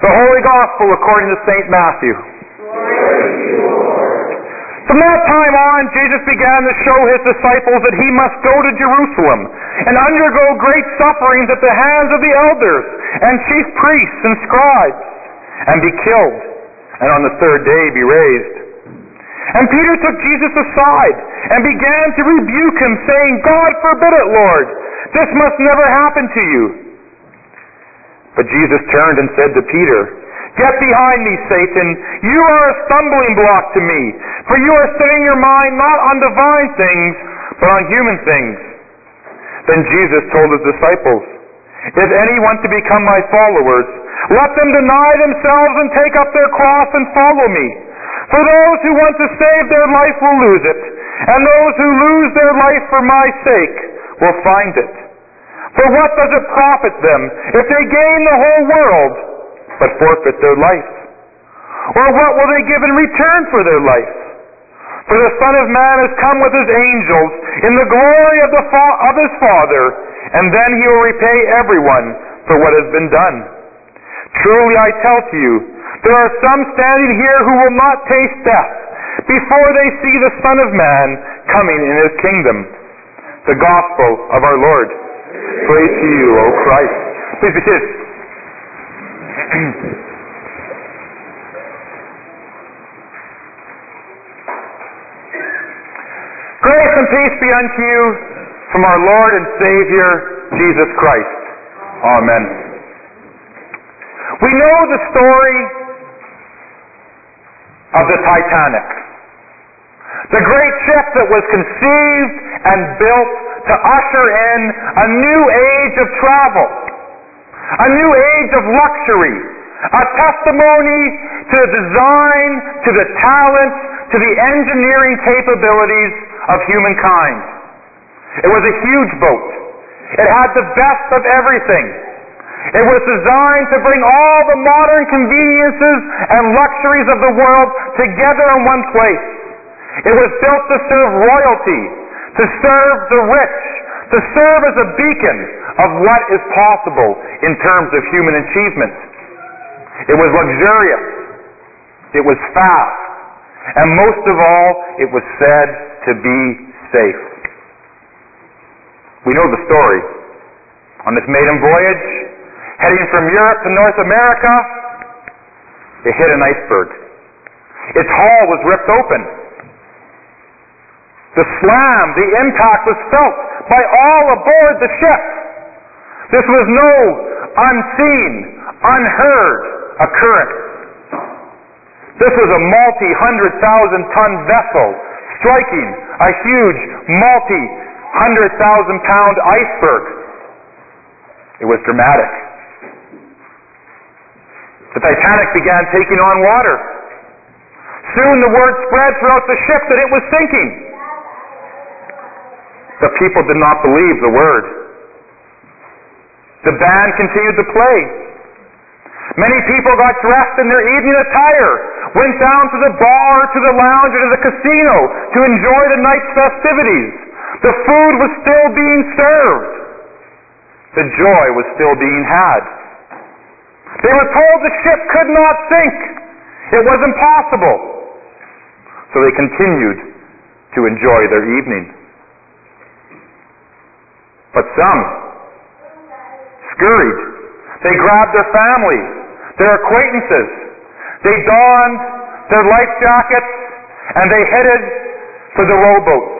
The Holy Gospel according to St. Matthew. From that time on, Jesus began to show his disciples that he must go to Jerusalem and undergo great sufferings at the hands of the elders and chief priests and scribes, and be killed, and on the third day be raised. And Peter took Jesus aside and began to rebuke him, saying, God forbid it, Lord. This must never happen to you. But Jesus turned and said to Peter, Get behind me, Satan. You are a stumbling block to me, for you are setting your mind not on divine things, but on human things. Then Jesus told his disciples, If any want to become my followers, let them deny themselves and take up their cross and follow me. For those who want to save their life will lose it, and those who lose their life for my sake will find it. For what does it profit them if they gain the whole world, but forfeit their life? Or what will they give in return for their life? For the Son of Man has come with his angels in the glory of his Father, and then he will repay everyone for what has been done. Truly I tell to you, there are some standing here who will not taste death before they see the Son of Man coming in his kingdom. The Gospel of our Lord. Praise to you, O Christ. Please be seated. Grace and peace be unto you from our Lord and Savior, Jesus Christ. Amen. We know the story of the Titanic, the great ship that was conceived and built to usher in a new age of travel, a new age of luxury, a testimony to the design, to the talent, to the engineering capabilities of humankind. It was a huge boat. It had the best of everything. It was designed to bring all the modern conveniences and luxuries of the world together in one place. It was built to serve royalty, to serve the rich, to serve as a beacon of what is possible in terms of human achievement. It was luxurious. It was fast. And most of all, it was said to be safe. We know the story. On this maiden voyage, heading from Europe to North America, it hit an iceberg. Its hull was ripped open. The slam, the impact was felt by all aboard the ship. This was no unseen, unheard occurrence. This was a multi-100,000-ton vessel striking a huge multi-100,000-pound iceberg. It was dramatic. The Titanic began taking on water. Soon the word spread throughout the ship that it was sinking. The people did not believe the word. The band continued to play. Many people got dressed in their evening attire, went down to the bar, to the lounge, or to the casino to enjoy the night's festivities. The food was still being served. The joy was still being had. They were told the ship could not sink. It was impossible. So they continued to enjoy their evening. But some scurried. They grabbed their family, their acquaintances. They donned their life jackets and they headed for the rowboats.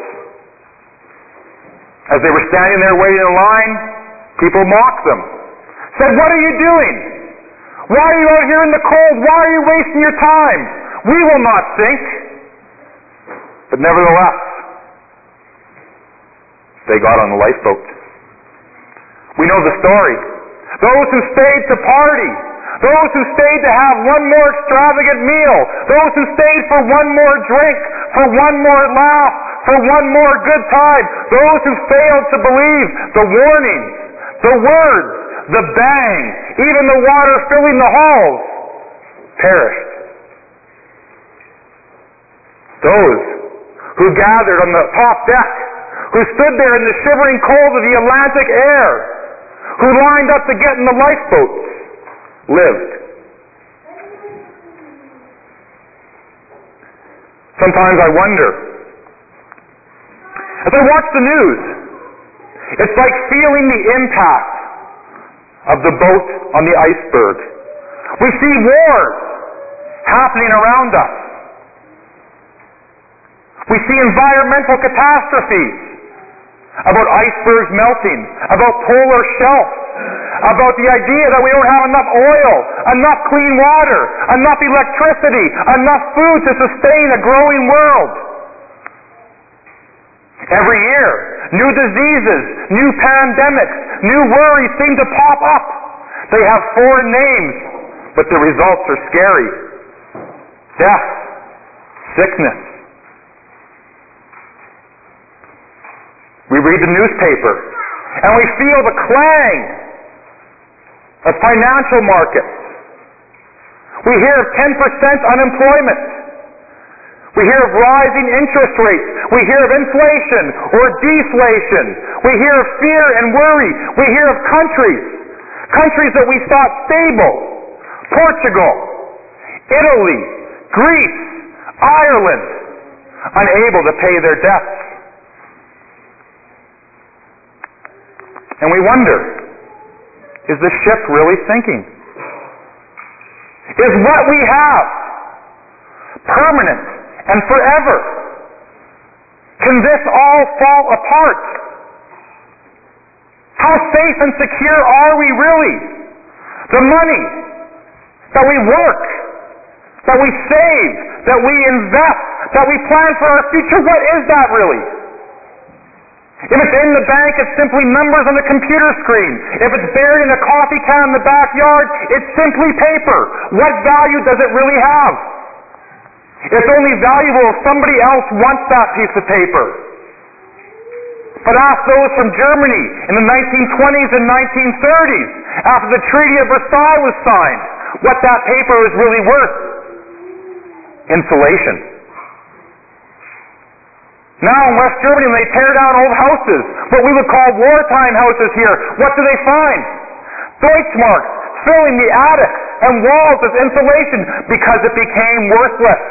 As they were standing there waiting in line, people mocked them. Said, "What are you doing? Why are you out here in the cold? Why are you wasting your time? We will not sink." But nevertheless, they got on the lifeboat. We know the story. Those who stayed to party, those who stayed to have one more extravagant meal, those who stayed for one more drink, for one more laugh, for one more good time, those who failed to believe the warnings, the words, the bang, even the water filling the halls, perished. Those who gathered on the top deck, who stood there in the shivering cold of the Atlantic air, who lined up to get in the lifeboats, lived. Sometimes I wonder. As I watch the news, it's like feeling the impact of the boat on the iceberg. We see wars happening around us. We see environmental catastrophes, about icebergs melting, about polar shelves, about the idea that we don't have enough oil, enough clean water, enough electricity, enough food to sustain a growing world. Every year, new diseases, new pandemics, new worries seem to pop up. They have foreign names, but the results are scary. Death, sickness. We read the newspaper, and we feel the clang of financial markets. We hear of 10% unemployment. We hear of rising interest rates. We hear of inflation or deflation. We hear of fear and worry. We hear of countries that we thought stable. Portugal, Italy, Greece, Ireland, unable to pay their debts. And we wonder, is the ship really sinking? Is what we have permanent and forever? Can this all fall apart? How safe and secure are we really? The money that we work, that we save, that we invest, that we plan for our future, what is that really? If it's in the bank, it's simply numbers on the computer screen. If it's buried in a coffee can in the backyard, it's simply paper. What value does it really have? It's only valuable if somebody else wants that piece of paper. But ask those from Germany in the 1920s and 1930s, after the Treaty of Versailles was signed, what that paper is really worth. Insulation. Now in West Germany, when they tear down old houses, what we would call wartime houses here, what do they find? Deutschmarks filling the attics and walls as insulation because it became worthless.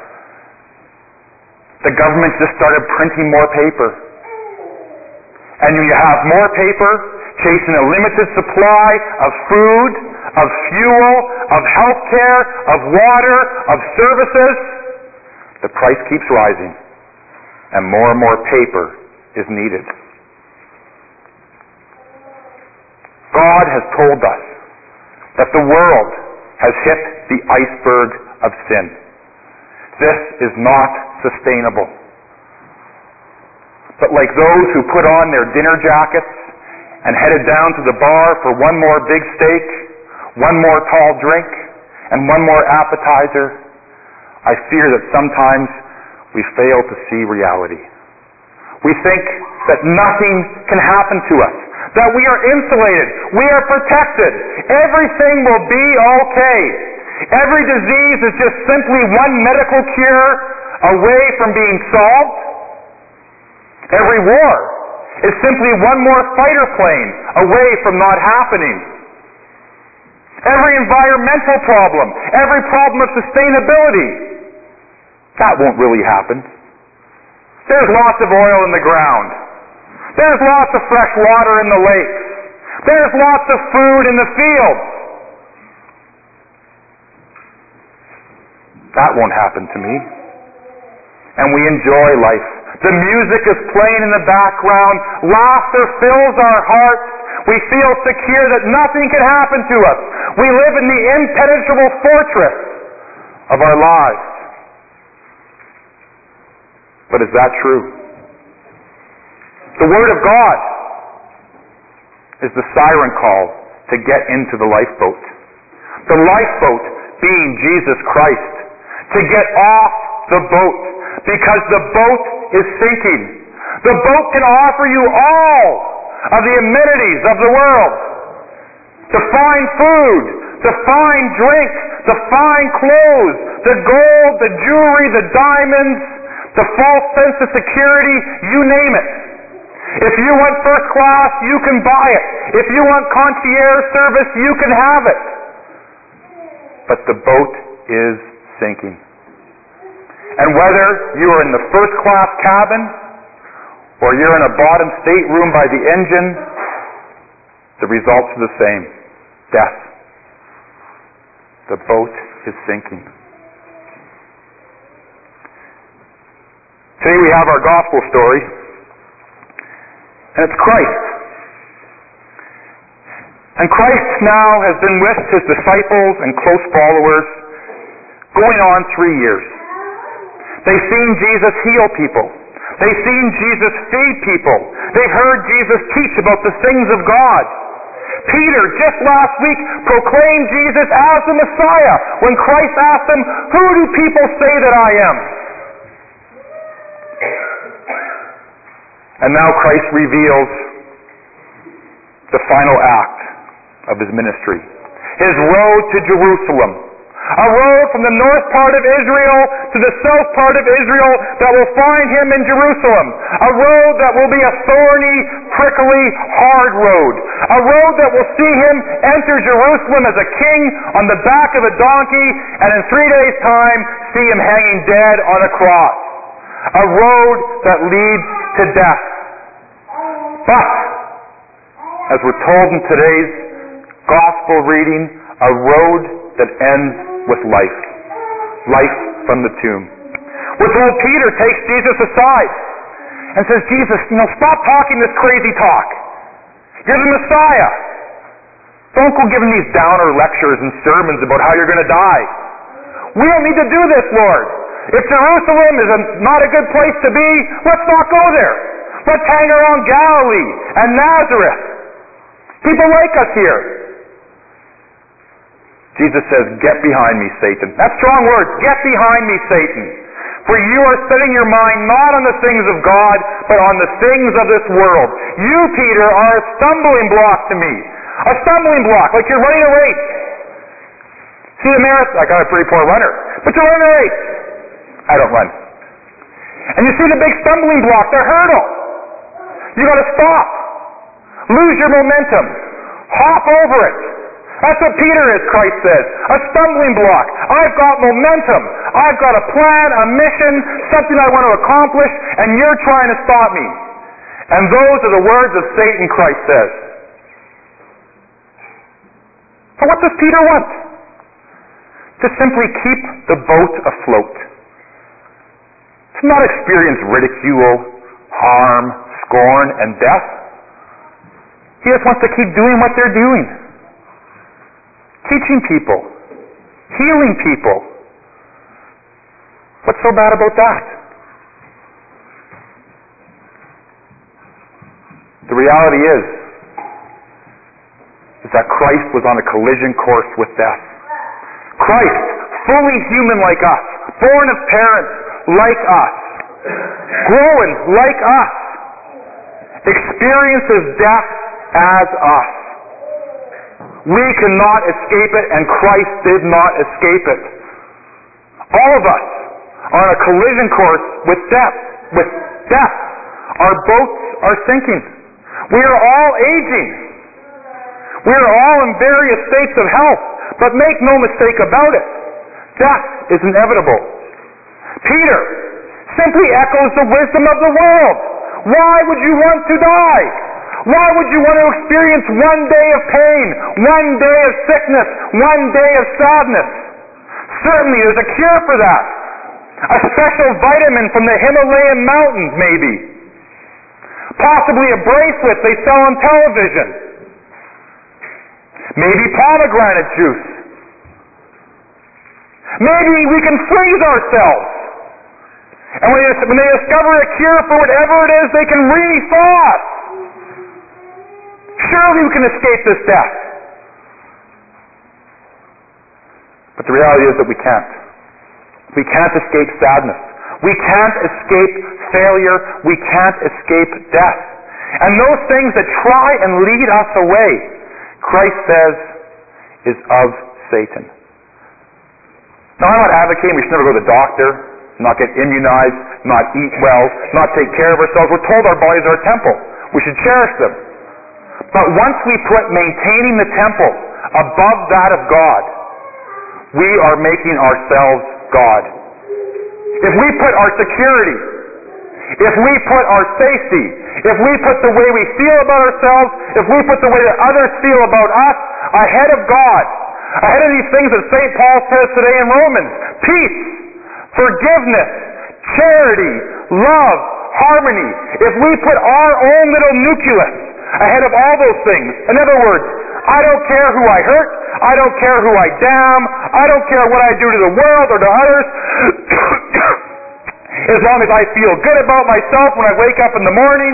The government just started printing more paper. And you have more paper, chasing a limited supply of food, of fuel, of health care, of water, of services. The price keeps rising. And more paper is needed. God has told us that the world has hit the iceberg of sin. This is not sustainable. But like those who put on their dinner jackets and headed down to the bar for one more big steak, one more tall drink, and one more appetizer, I fear that sometimes we fail to see reality. We think that nothing can happen to us, that we are insulated, we are protected, everything will be okay. Every disease is just simply one medical cure away from being solved. Every war is simply one more fighter plane away from not happening. Every environmental problem, every problem of sustainability, that won't really happen. There's lots of oil in the ground. There's lots of fresh water in the lakes. There's lots of food in the fields. That won't happen to me. And we enjoy life. The music is playing in the background. Laughter fills our hearts. We feel secure that nothing can happen to us. We live in the impenetrable fortress of our lives. But is that true? The Word of God is the siren call to get into the lifeboat. The lifeboat being Jesus Christ. To get off the boat, because the boat is sinking. The boat can offer you all of the amenities of the world. The fine food, the fine drink, the fine clothes, the gold, the jewelry, the diamonds, the false sense of security, you name it. If you want first class, you can buy it. If you want concierge service, you can have it. But the boat is sinking. And whether you are in the first-class cabin or you're in a bottom stateroom by the engine, the results are the same. Death. The boat is sinking. Today we have our gospel story, and it's Christ. And Christ now has been with his disciples and close followers going on 3 years. They've seen Jesus heal people. They've seen Jesus feed people. They've heard Jesus teach about the things of God. Peter, just last week, proclaimed Jesus as the Messiah when Christ asked him, "Who do people say that I am?" And now Christ reveals the final act of his ministry. His road to Jerusalem. A road from the north part of Israel to the south part of Israel that will find him in Jerusalem. A road that will be a thorny, prickly, hard road. A road that will see him enter Jerusalem as a king on the back of a donkey, and in 3 days' time see him hanging dead on a cross. A road that leads to death. But, as we're told in today's gospel reading, a road that ends with life. Life from the tomb. We're told Peter takes Jesus aside and says, "Jesus, stop talking this crazy talk. You're the Messiah. Don't go giving these downer lectures and sermons about how you're going to die. We don't need to do this, Lord. If Jerusalem is not a good place to be, let's not go there. Let's hang around Galilee and Nazareth. People like us here." Jesus says, "Get behind me, Satan." That's strong words. Get behind me, Satan. For you are setting your mind not on the things of God, but on the things of this world. You, Peter, are a stumbling block to me. A stumbling block, like you're running a race. See the marathon? I got a pretty poor runner. But you're running a race. I don't run. And you see the big stumbling block, the hurdle. You got to stop. Lose your momentum. Hop over it. That's what Peter is, Christ says. A stumbling block. I've got momentum. I've got a plan, a mission, something I want to accomplish, and you're trying to stop me. And those are the words of Satan, Christ says. So what does Peter want? To simply keep the boat afloat. To not experience ridicule, harm, scorn, and death. He just wants to keep doing what they're doing. Teaching people. Healing people. What's so bad about that? The reality is that Christ was on a collision course with death. Christ, fully human like us, born of parents like us, growing like us, experiences death as us. We cannot escape it, and Christ did not escape it. All of us are on a collision course with death. Our boats are sinking. We are all aging. We are all in various states of health, but make no mistake about it, death is inevitable. Peter simply echoes the wisdom of the world. Why would you want to die? Why would you want to experience one day of pain, one day of sickness, one day of sadness? Certainly there's a cure for that. A special vitamin from the Himalayan mountains, maybe. Possibly a bracelet they sell on television. Maybe pomegranate juice. Maybe we can freeze ourselves. And when they discover a cure for whatever it is, they can re-thaw us. Surely we can escape this death. But the reality is that we can't. We can't escape sadness. We can't escape failure. We can't escape death. And those things that try and lead us away, Christ says, is of Satan. Now, I'm not advocating we should never go to the doctor, not get immunized, not eat well, not take care of ourselves. We're told our bodies are a temple. We should cherish them. But once we put maintaining the temple above that of God, we are making ourselves God. if we put our security, if we put our safety, if we put the way we feel about ourselves, if we put the way that others feel about us ahead of God, ahead of these things that St. Paul says today in Romans, peace, forgiveness, charity, love, harmony, if we put our own little nucleus ahead of all those things, in other words, I don't care who I hurt, I don't care who I damn, I don't care what I do to the world or to others, as long as I feel good about myself when I wake up in the morning,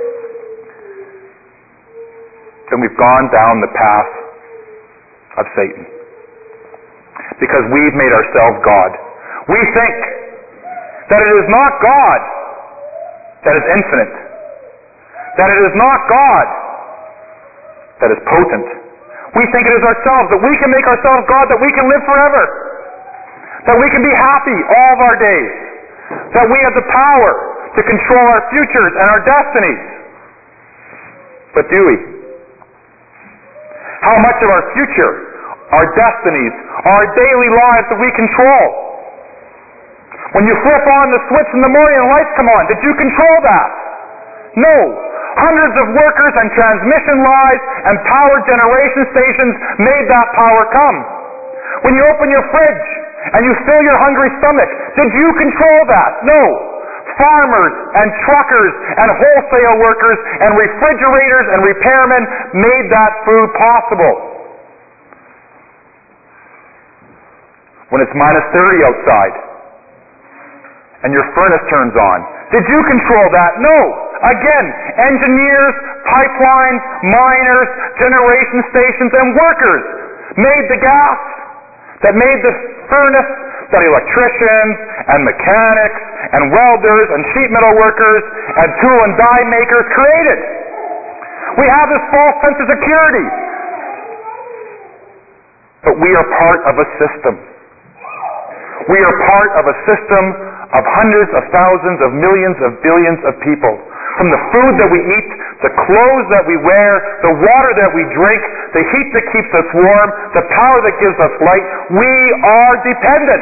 then we've gone down the path of Satan. Because we've made ourselves God. We think that it is not God that is infinite, that it is not God that is potent. We think it is ourselves, that we can make ourselves God, that we can live forever, that we can be happy all of our days, that we have the power to control our futures and our destinies. But do we? How much of our future, our destinies, our daily lives do we control? When you flip on the switch in the morning and lights come on, did you control that? No. Hundreds of workers and transmission lines and power generation stations made that power come. When you open your fridge and you fill your hungry stomach, did you control that? No. Farmers and truckers and wholesale workers and refrigerators and repairmen made that food possible. When it's minus 30 outside and your furnace turns on, did you control that? No. Again, engineers, pipelines, miners, generation stations, and workers made the gas that made the furnace that electricians and mechanics and welders and sheet metal workers and tool and die makers created. We have this false sense of security. But we are part of a system. We are part of a system of hundreds of thousands of millions of billions of people. From the food that we eat, the clothes that we wear, the water that we drink, the heat that keeps us warm, the power that gives us light, we are dependent.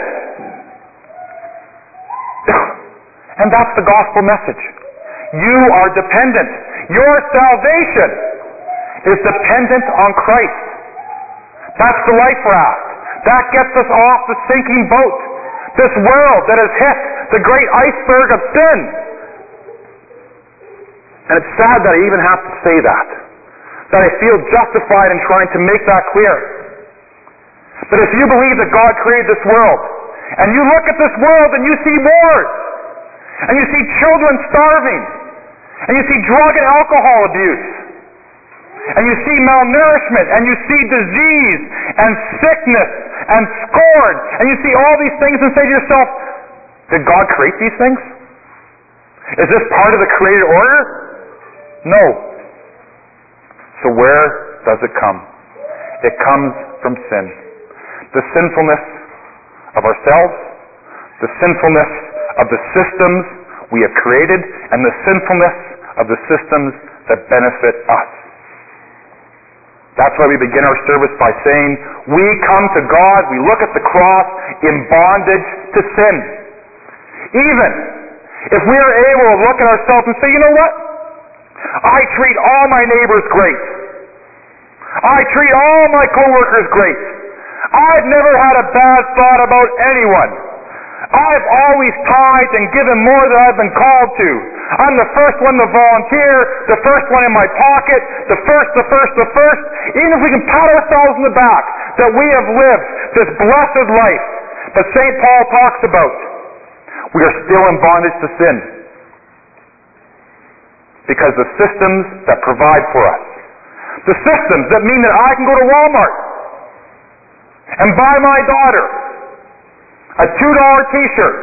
And that's the gospel message. You are dependent. Your salvation is dependent on Christ. That's the life raft. That gets us off the sinking boat. This world that has hit the great iceberg of sin. And it's sad that I even have to say that I feel justified in trying to make that clear. But if you believe that God created this world, and you look at this world and you see wars, and you see children starving, and you see drug and alcohol abuse, and you see malnourishment, and you see disease, and sickness, and scorn, and you see all these things and say to yourself, did God create these things? Is this part of the created order? No. So where does it come? It comes from sin. The sinfulness of ourselves, the sinfulness of the systems we have created, and the sinfulness of the systems that benefit us. That's why we begin our service by saying, we come to God, we look at the cross in bondage to sin. Even if we are able to look at ourselves and say, you know what? I treat all my neighbors great. I treat all my coworkers great. I've never had a bad thought about anyone. I've always tithed and given more than I've been called to. I'm the first one to volunteer, the first one in my pocket, the first. Even if we can pat ourselves on the back that we have lived this blessed life that St. Paul talks about, we are still in bondage to sin. Because the systems that provide for us, the systems that mean that I can go to Walmart and buy my daughter a $2 t-shirt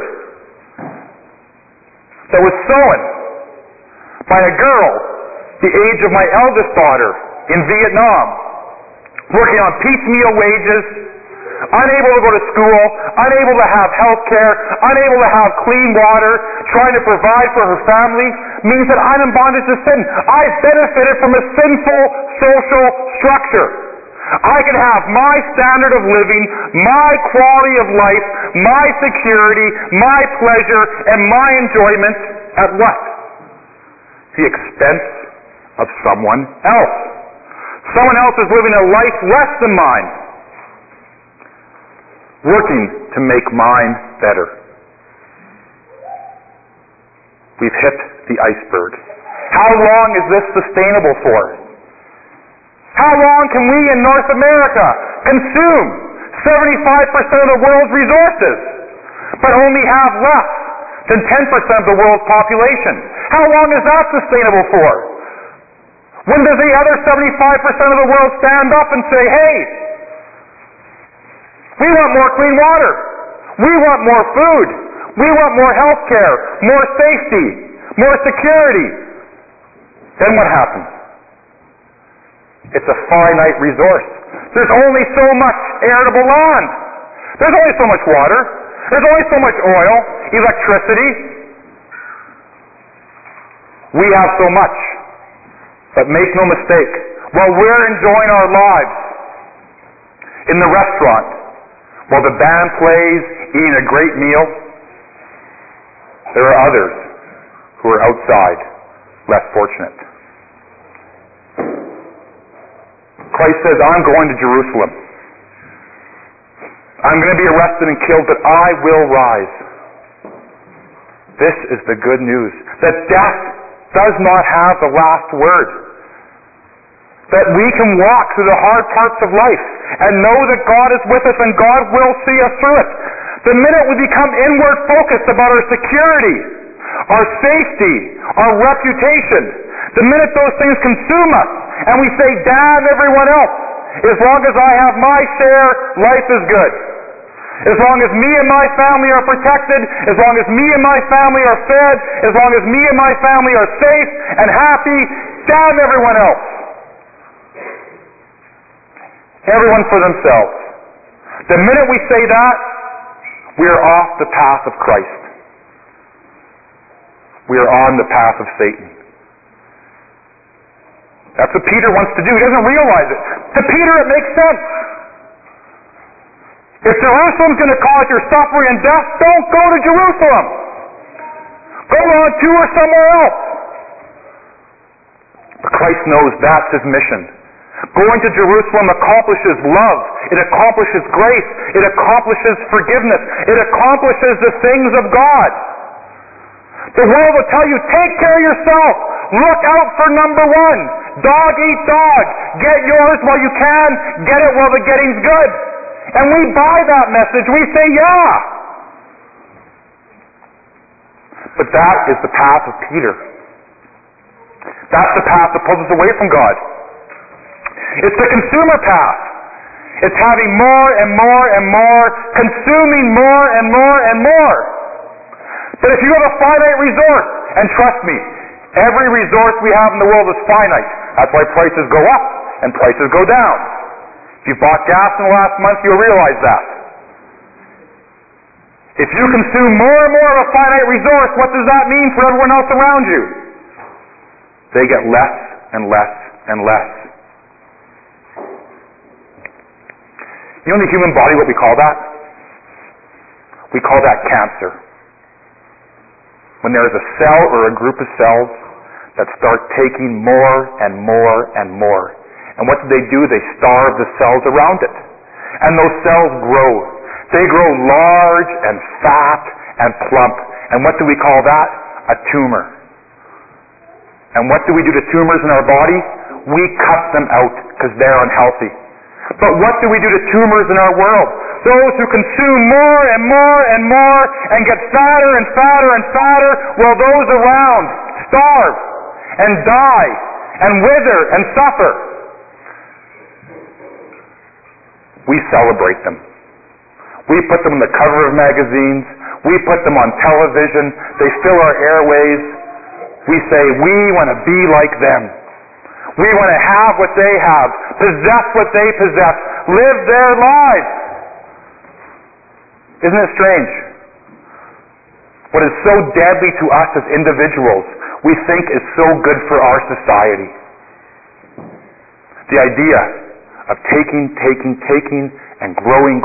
that was sewn by a girl the age of my eldest daughter in Vietnam, working on piecemeal wages, unable to go to school, unable to have health care, unable to have clean water, trying to provide for her family, means that I'm in bondage to sin. I've benefited from a sinful social structure. I can have my standard of living, my quality of life, my security, my pleasure, and my enjoyment at what? The expense of someone else. Someone else is living a life less than mine, working to make mine better. We've hit the iceberg. How long is this sustainable for? How long can we in North America consume 75% of the world's resources, but only have less than 10% of the world's population? How long is that sustainable for? When does the other 75% of the world stand up and say, hey, we want more clean water, we want more food, we want more health care, more safety, more security? Then what happens? It's a finite resource. There's only so much arable land. There's only so much water. There's only so much oil, electricity. We have so much. But make no mistake, while we're enjoying our lives in the restaurant, while the band plays, eating a great meal, there are others who are outside, less fortunate. Christ says, I'm going to Jerusalem. I'm going to be arrested and killed, but I will rise. This is the good news, that death does not have the last word. That we can walk through the hard parts of life and know that God is with us and God will see us through it. The minute we become inward focused about our security, our safety, our reputation, the minute those things consume us and we say, damn everyone else, as long as I have my share, life is good. As long as me and my family are protected, as long as me and my family are fed, as long as me and my family are safe and happy, damn everyone else. Everyone for themselves. The minute we say that, we are off the path of Christ. We are on the path of Satan. That's what Peter wants to do. He doesn't realize it. To Peter, it makes sense. If Jerusalem's going to cause your suffering and death, don't go to Jerusalem. Go on tour somewhere else. But Christ knows that's his mission. Going to Jerusalem accomplishes love. It accomplishes grace. It accomplishes forgiveness. It accomplishes the things of God. The world will tell you, take care of yourself. Look out for number one. Dog eat dog. Get yours while you can. Get it while the getting's good. And we buy that message. We say, yeah. But that is the path of Peter. That's the path that pulls us away from God. It's the consumer path. It's having more and more and more, consuming more and more and more. But if you have a finite resource, and trust me, every resource we have in the world is finite. That's why prices go up and prices go down. If you bought gas in the last month, you'll realize that. If you consume more and more of a finite resource, what does that mean for everyone else around you? They get less and less and less. You know in the human body what we call that? We call that cancer. When there is a cell or a group of cells that start taking more and more and more. And what do? They starve the cells around it. And those cells grow. They grow large and fat and plump. And what do we call that? A tumor. And what do we do to tumors in our body? We cut them out because they're unhealthy. But what do we do to tumors in our world? Those who consume more and more and more and get fatter and fatter and fatter, while those around starve and die and wither and suffer. We celebrate them. We put them on the cover of magazines. We put them on television. They fill our airways. We say, we want to be like them. We want to have what they have, possess what they possess, live their lives. Isn't it strange? What is so deadly to us as individuals, we think is so good for our society. The idea of taking, and growing,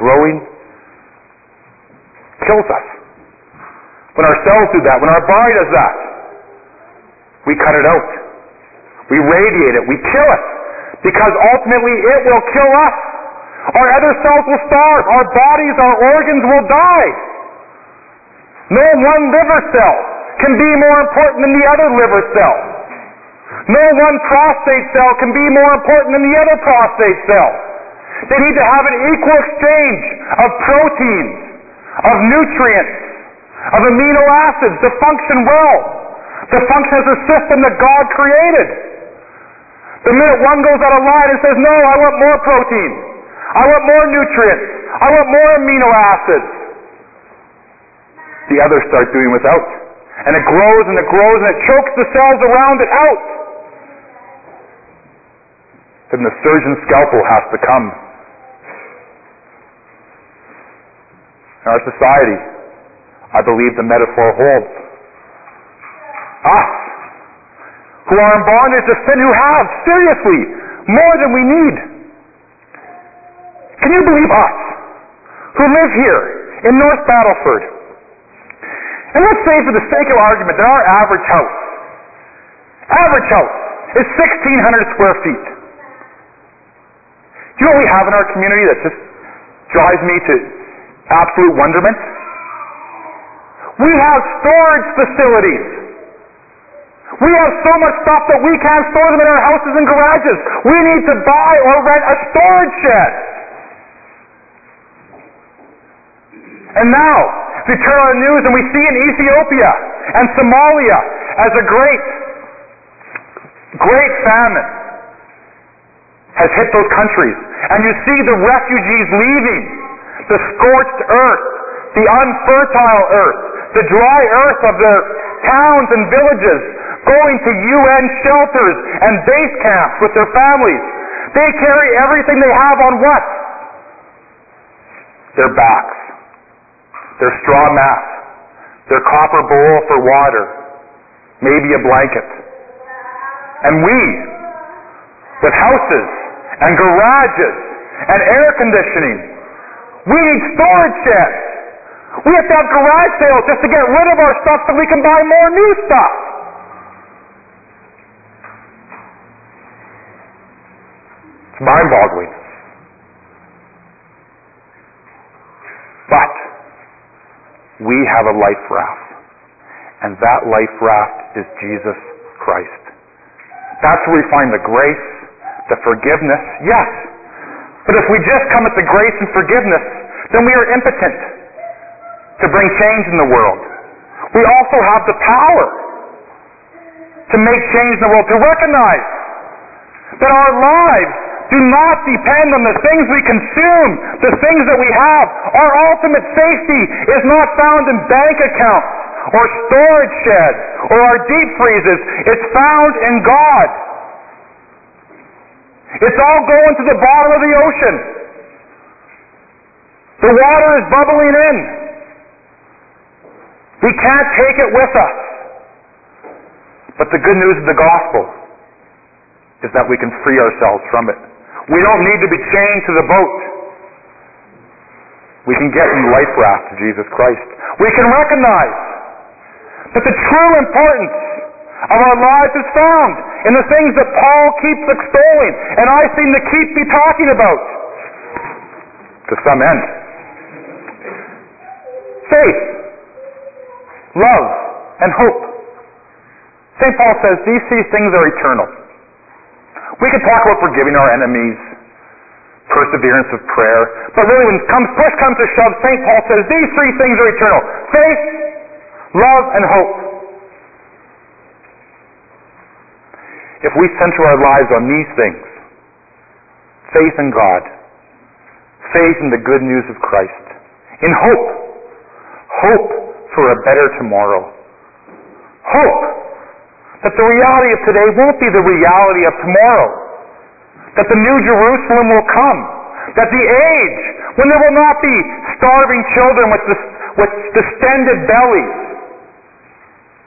kills us. When our cells do that, when our body does that, we cut it out. We radiate it. We kill it. Because ultimately it will kill us. Our other cells will starve. Our bodies, our organs will die. No one liver cell can be more important than the other liver cell. No one prostate cell can be more important than the other prostate cell. They need to have an equal exchange of proteins, of nutrients, of amino acids to function well, to function as a system that God created. The minute one goes out of line and says, no, I want more protein, I want more nutrients, I want more amino acids, the others start doing without. And it grows and it chokes the cells around it out. Then the surgeon's scalpel has to come. In our society, I believe the metaphor holds. Us, who are in bondage to sin, who have, seriously, more than we need. Can you believe us, who live here in North Battleford? And let's say, for the sake of argument, that our average house is 1,600 square feet. Do you know what we have in our community that just drives me to absolute wonderment? We have storage facilities. We have so much stuff that we can't store them in our houses and garages. We need to buy or rent a storage shed. And now, we turn on the news and we see in Ethiopia and Somalia as a great famine has hit those countries. And you see the refugees leaving the scorched earth, the unfertile earth, the dry earth of their towns and villages, going to UN shelters and base camps with their families. They carry everything they have on what? Their backs. Their straw mat, their copper bowl for water, maybe a blanket. And we, with houses and garages and air conditioning, we need storage sheds. We have to have garage sales just to get rid of our stuff so we can buy more new stuff. It's mind-boggling. But we have a life raft. And that life raft is Jesus Christ. That's where we find the grace, the forgiveness, yes. But if we just come at the grace and forgiveness, then we are impotent to bring change in the world. We also have the power to make change in the world, to recognize that our lives do not depend on the things we consume, the things that we have. Our ultimate safety is not found in bank accounts or storage sheds or our deep freezes. It's found in God. It's all going to the bottom of the ocean. The water is bubbling in. We can't take it with us. But the good news of the gospel is that we can free ourselves from it. We don't need to be chained to the boat. We can get in the life raft to Jesus Christ. We can recognize that the true importance of our lives is found in the things that Paul keeps extolling, and I seem to keep me talking about. To some end. Faith, love, and hope. St. Paul says these three things are eternal. We could talk about forgiving our enemies, perseverance of prayer, but really when push comes to shove, St. Paul says these three things are eternal. Faith, love, and hope. If we center our lives on these things, faith in God, faith in the good news of Christ, in hope for a better tomorrow, hope that the reality of today won't be the reality of tomorrow, that the new Jerusalem will come, that the age when there will not be starving children with distended bellies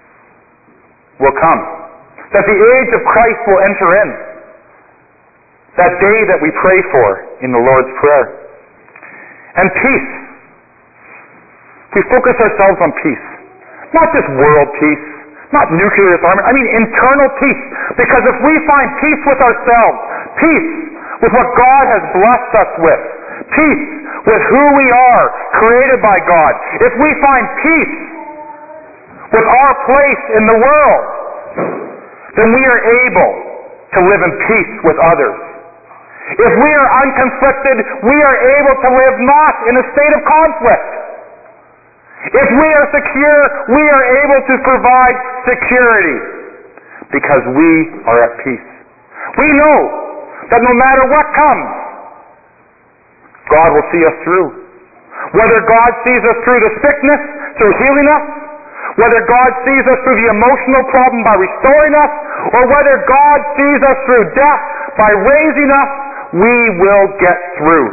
will come, that the age of Christ will enter in. that day that we pray for in the Lord's Prayer. And peace. We focus ourselves on peace. Not just world peace, not nuclear disarmament, I mean internal peace. Because if we find peace with ourselves, peace with what God has blessed us with, peace with who we are, created by God, if we find peace with our place in the world, then we are able to live in peace with others. If we are unconflicted, we are able to live not in a state of conflict. If we are secure, we are able to provide security because we are at peace. We know that no matter what comes, God will see us through. Whether God sees us through the sickness, through healing us, whether God sees us through the emotional problem by restoring us, or whether God sees us through death by raising us, we will get through.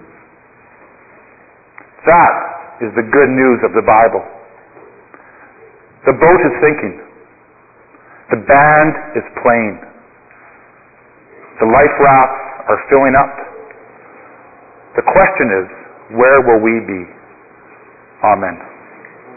That is the good news of the Bible. The boat is sinking. The band is playing. The life rafts are filling up. The question is, where will we be? Amen.